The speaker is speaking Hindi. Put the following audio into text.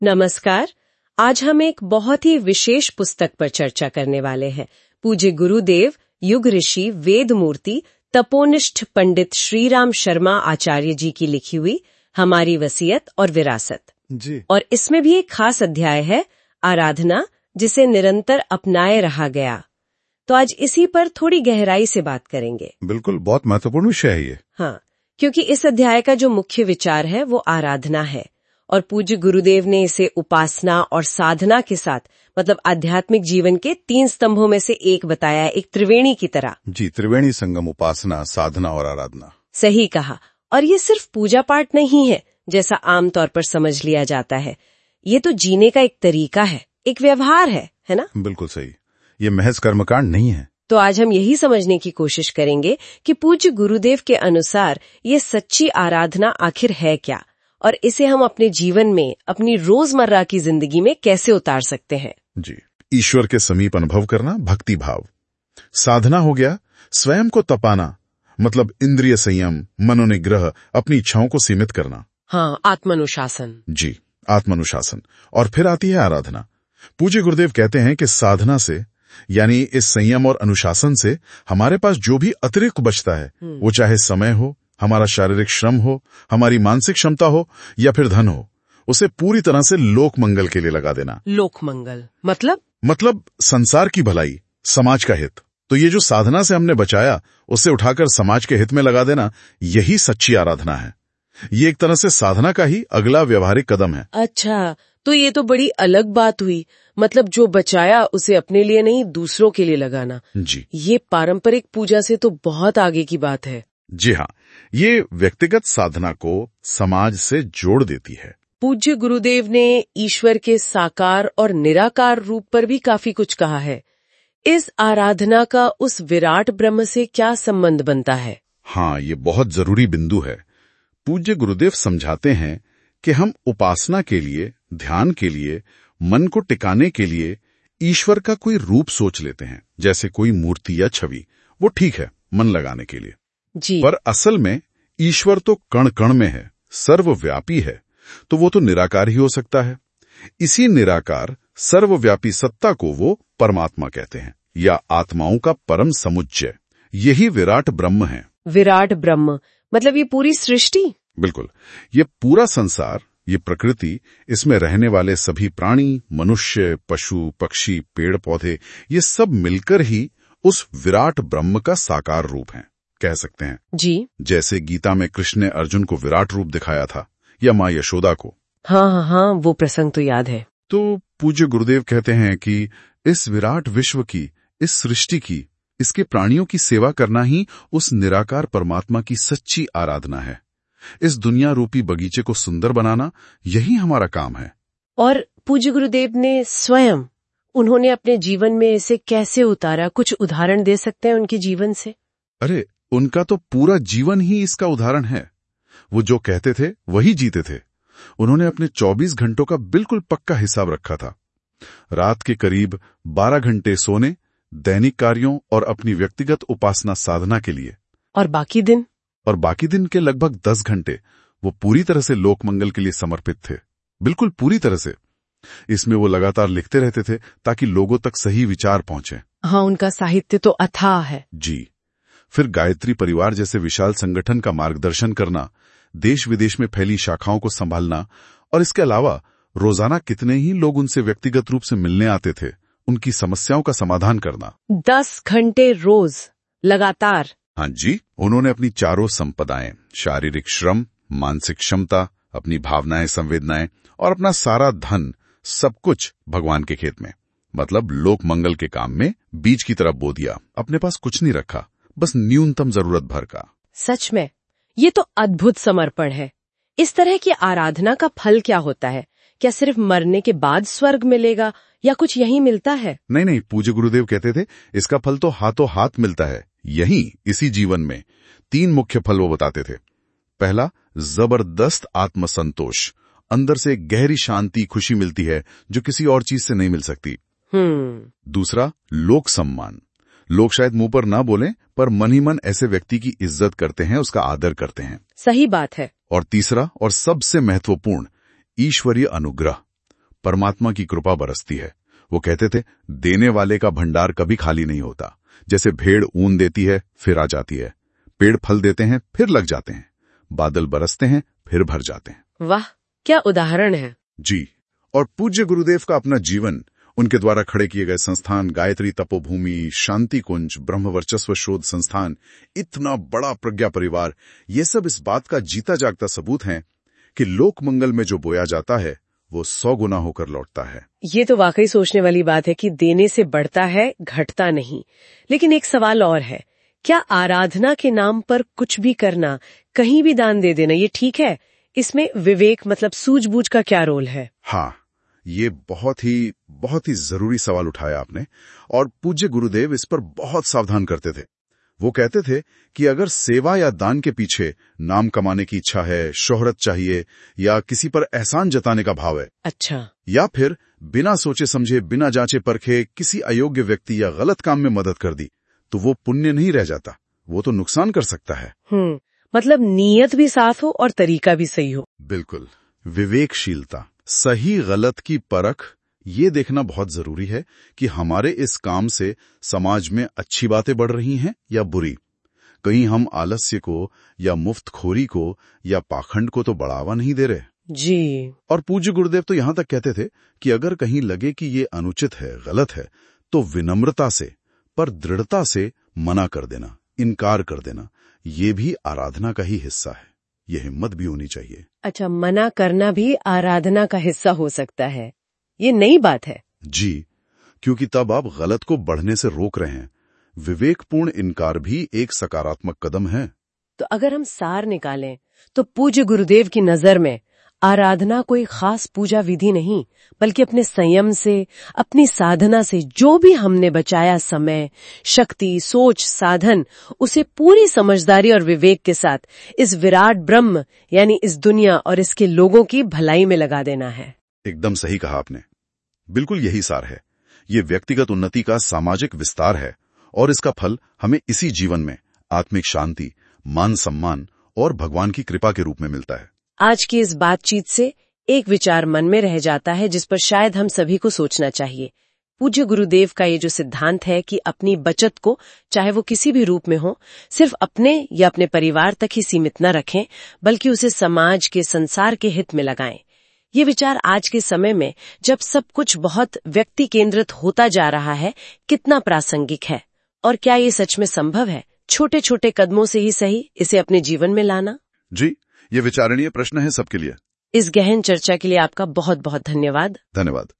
नमस्कार। आज हम एक बहुत ही विशेष पुस्तक पर चर्चा करने वाले हैं। पूज्य गुरुदेव, युग ऋषि, वेद मूर्ति, तपोनिष्ठ पंडित श्रीराम शर्मा आचार्य जी की लिखी हुई हमारी वसीयत और विरासत जी। और इसमें भी एक खास अध्याय है आराधना, जिसे निरंतर अपनाए रहा गया। तो आज इसी पर थोड़ी गहराई से बात करेंगे। बिल्कुल, बहुत महत्वपूर्ण विषय है ये। हाँ, क्योंकि इस अध्याय का जो मुख्य विचार है वो आराधना है और पूज्य गुरुदेव ने इसे उपासना और साधना के साथ मतलब आध्यात्मिक जीवन के 3 स्तंभों में से एक बताया है, एक त्रिवेणी की तरह। जी, त्रिवेणी संगम, उपासना, साधना और आराधना। सही कहा। और ये सिर्फ पूजा पाठ नहीं है जैसा आमतौर पर समझ लिया जाता है। ये तो जीने का एक तरीका है, एक व्यवहार है ना? बिल्कुल सही। ये महज कर्मकांड नहीं है। तो आज हम यही समझने की कोशिश करेंगे कि पूज्य गुरुदेव के अनुसार ये सच्ची आराधना आखिर है क्या और इसे हम अपने जीवन में, अपनी रोजमर्रा की जिंदगी में कैसे उतार सकते हैं। जी, ईश्वर के समीप अनुभव करना, भक्ति भाव। साधना हो गया स्वयं को तपाना, मतलब इंद्रिय संयम, मनोनिग्रह, अपनी इच्छाओं को सीमित करना। हाँ, आत्मानुशासन। जी, आत्मानुशासन। और फिर आती है आराधना। पूज्य गुरुदेव कहते हैं कि साधना से, यानी इस संयम और अनुशासन से हमारे पास जो भी अतिरिक्त बचता है, वो चाहे समय हो, हमारा शारीरिक श्रम हो, हमारी मानसिक क्षमता हो या फिर धन हो, उसे पूरी तरह से लोक मंगल के लिए लगा देना। लोक मंगल मतलब संसार की भलाई, समाज का हित। तो ये जो साधना से हमने बचाया, उसे उठाकर समाज के हित में लगा देना, यही सच्ची आराधना है। ये एक तरह से साधना का ही अगला व्यवहारिक कदम है। अच्छा, तो ये तो बड़ी अलग बात हुई। मतलब जो बचाया उसे अपने लिए नहीं, दूसरों के लिए लगाना। जी, ये पारंपरिक पूजा से तो बहुत आगे की बात है। जी हाँ, ये व्यक्तिगत साधना को समाज से जोड़ देती है। पूज्य गुरुदेव ने ईश्वर के साकार और निराकार रूप पर भी काफी कुछ कहा है। इस आराधना का उस विराट ब्रह्म से क्या संबंध बनता है? हाँ, ये बहुत जरूरी बिंदु है। पूज्य गुरुदेव समझाते हैं कि हम उपासना के लिए, ध्यान के लिए, मन को टिकाने के लिए ईश्वर का कोई रूप सोच लेते हैं, जैसे कोई मूर्ति या छवि। वो ठीक है मन लगाने के लिए जी। पर असल में ईश्वर तो कण कण में है, सर्वव्यापी है, तो वो तो निराकार ही हो सकता है। इसी निराकार सर्वव्यापी सत्ता को वो परमात्मा कहते हैं, या आत्माओं का परम समुच्चय। यही विराट ब्रह्म है। विराट ब्रह्म मतलब ये पूरी सृष्टि? बिल्कुल, ये पूरा संसार, ये प्रकृति, इसमें रहने वाले सभी प्राणी, मनुष्य, पशु, पक्षी, पेड़ पौधे, ये सब मिलकर ही उस विराट ब्रह्म का साकार रूप है, कह सकते हैं। जी। जैसे गीता में कृष्ण ने अर्जुन को विराट रूप दिखाया था, या माँ यशोदा को। हाँ, वो प्रसंग तो याद है। तो पूज्य गुरुदेव कहते हैं कि इस विराट विश्व की, इस सृष्टि की, इसके प्राणियों की सेवा करना ही उस निराकार परमात्मा की सच्ची आराधना है। इस दुनिया रूपी बगीचे को सुंदर बनाना, यही हमारा काम है। और पूज्य गुरुदेव ने स्वयं, उन्होंने अपने जीवन में इसे कैसे उतारा? कुछ उदाहरण दे सकते हैं उनके जीवन से? अरे, उनका तो पूरा जीवन ही इसका उदाहरण है। वो जो कहते थे वही जीते थे। उन्होंने अपने 24 घंटों का बिल्कुल पक्का हिसाब रखा था। रात के करीब 12 घंटे सोने, दैनिक कार्यों और अपनी व्यक्तिगत उपासना साधना के लिए, और बाकी दिन के लगभग 10 घंटे वो पूरी तरह से लोकमंगल के लिए समर्पित थे। बिल्कुल पूरी तरह से। इसमें वो लगातार लिखते रहते थे ताकि लोगों तक सही विचार पहुंचे। हाँ, उनका साहित्य तो अथाह है। जी। फिर गायत्री परिवार जैसे विशाल संगठन का मार्गदर्शन करना, देश विदेश में फैली शाखाओं को संभालना, और इसके अलावा रोजाना कितने ही लोग उनसे व्यक्तिगत रूप से मिलने आते थे, उनकी समस्याओं का समाधान करना। 10 घंटे रोज लगातार? हाँ जी। उन्होंने अपनी चारों संपदाएं, शारीरिक श्रम, मानसिक क्षमता, अपनी भावनाएं, संवेदनाएं और अपना सारा धन, सब कुछ भगवान के खेत में, मतलब लोक मंगल के काम में बीज की तरफ बो दिया। अपने पास कुछ नहीं रखा, बस न्यूनतम जरूरत भर का। सच में ये तो अद्भुत समर्पण है। इस तरह की आराधना का फल क्या होता है? क्या सिर्फ मरने के बाद स्वर्ग मिलेगा या कुछ यहीं मिलता है? नहीं, पूज्य गुरुदेव कहते थे इसका फल तो हाथों हाथ मिलता है, यहीं इसी जीवन में। 3 मुख्य फल वो बताते थे। पहला, जबरदस्त आत्मसंतोष, अंदर से गहरी शांति, खुशी मिलती है जो किसी और चीज से नहीं मिल सकती। दूसरा, लोक सम्मान। लोग शायद मुंह पर ना बोलें, पर मन ही मन ऐसे व्यक्ति की इज्जत करते हैं, उसका आदर करते हैं। सही बात है। और तीसरा और सबसे महत्वपूर्ण, ईश्वरीय अनुग्रह, परमात्मा की कृपा बरसती है। वो कहते थे, देने वाले का भंडार कभी खाली नहीं होता। जैसे भेड़ ऊन देती है फिर आ जाती है, पेड़ फल देते हैं फिर लग जाते हैं, बादल बरसते हैं फिर भर जाते हैं। वाह, क्या उदाहरण है। जी, और पूज्य गुरुदेव का अपना जीवन, उनके द्वारा खड़े किए गए संस्थान, गायत्री तपोभूमि, शांति कुंज, ब्रह्म वर्चस्व शोध संस्थान, इतना बड़ा प्रज्ञा परिवार, ये सब इस बात का जीता जागता सबूत हैं कि लोक मंगल में जो बोया जाता है वो 100 गुना होकर लौटता है। ये तो वाकई सोचने वाली बात है कि देने से बढ़ता है, घटता नहीं। लेकिन एक सवाल और है, क्या आराधना के नाम पर कुछ भी करना, कहीं भी दान दे देना, ये ठीक है? इसमें विवेक मतलब सूझबूझ का क्या रोल है? हाँ, ये बहुत ही जरूरी सवाल उठाया आपने, और पूज्य गुरुदेव इस पर बहुत सावधान करते थे। वो कहते थे कि अगर सेवा या दान के पीछे नाम कमाने की इच्छा है, शोहरत चाहिए, या किसी पर एहसान जताने का भाव है, अच्छा, या फिर बिना सोचे समझे, बिना जांचे परखे किसी अयोग्य व्यक्ति या गलत काम में मदद कर दी, तो वो पुण्य नहीं रह जाता, वो तो नुकसान कर सकता है। मतलब नीयत भी साफ हो और तरीका भी सही हो। बिल्कुल, विवेकशीलता, सही गलत की परख, ये देखना बहुत जरूरी है कि हमारे इस काम से समाज में अच्छी बातें बढ़ रही हैं या बुरी। कहीं हम आलस्य को या मुफ्तखोरी को या पाखंड को तो बढ़ावा नहीं दे रहे। जी। और पूज्य गुरुदेव तो यहां तक कहते थे कि अगर कहीं लगे कि ये अनुचित है, गलत है, तो विनम्रता से पर दृढ़ता से मना कर देना, इनकार कर देना, ये भी आराधना का ही हिस्सा है। ये हिम्मत भी होनी चाहिए। अच्छा, मना करना भी आराधना का हिस्सा हो सकता है, ये नई बात है। जी, क्योंकि तब आप गलत को बढ़ने से रोक रहे हैं। विवेकपूर्ण इनकार भी एक सकारात्मक कदम है। तो अगर हम सार निकालें तो पूज्य गुरुदेव की नजर में आराधना कोई खास पूजा विधि नहीं, बल्कि अपने संयम से, अपनी साधना से जो भी हमने बचाया समय, शक्ति, सोच, साधन, उसे पूरी समझदारी और विवेक के साथ इस विराट ब्रह्म यानी इस दुनिया और इसके लोगों की भलाई में लगा देना है। एकदम सही कहा आपने, बिल्कुल यही सार है। ये व्यक्तिगत उन्नति का सामाजिक विस्तार है, और इसका फल हमें इसी जीवन में आत्मिक शांति, मान सम्मान और भगवान की कृपा के रूप में मिलता है। आज की इस बातचीत से एक विचार मन में रह जाता है जिस पर शायद हम सभी को सोचना चाहिए। पूज्य गुरुदेव का ये जो सिद्धांत है कि अपनी बचत को, चाहे वो किसी भी रूप में हो, सिर्फ अपने या अपने परिवार तक ही सीमित न रखें, बल्कि उसे समाज के, संसार के हित में लगाएं। ये विचार आज के समय में, जब सब कुछ बहुत व्यक्ति केंद्रित होता जा रहा है, कितना प्रासंगिक है। और क्या ये सच में संभव है, छोटे छोटे कदमों से ही सही, इसे अपने जीवन में लाना? जी, ये विचारणीय प्रश्न है सबके लिए। इस गहन चर्चा के लिए आपका बहुत बहुत धन्यवाद। धन्यवाद।